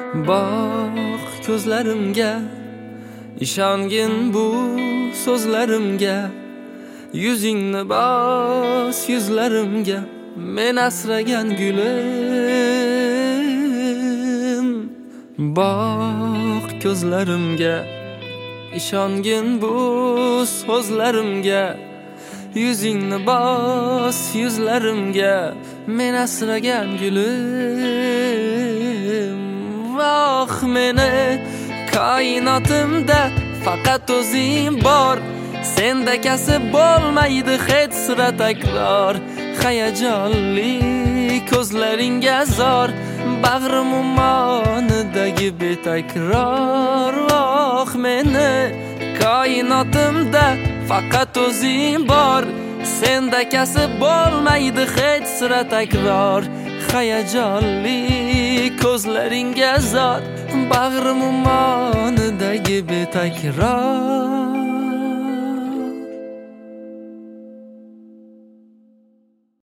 Boq ko'zlarimga, ishongin bu so'zlarimga. Yuzingni bos yuzlarimga, men asragan gulim. Boq ko'zlarimga, ishongin bu so'zlarimga. Yuzingni bos yuzlarimga, men asragan gulim. Oh, meni koinotimda faqat o'zing bor. Senda kasb bo'lmaydi hech sira takror. Hayajonli ko'zlaringga zor, bag'rim ummonidagi betakror. Oh, meni koinotimda faqat o'zing bor. Senda kasb bo'lmaydi hech sira takror. Hayajonli ko'zlaringga zor, bag'rim ummonidagi betakror.